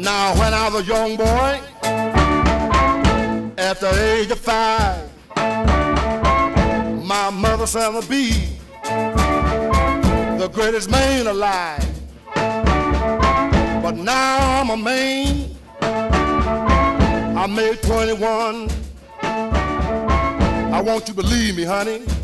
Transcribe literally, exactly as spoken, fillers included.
Now when I was a young boy, at the age of five, my mother said I'd be the greatest man alive. But now I'm a man, I made twenty-one. I want you to believe me, honey.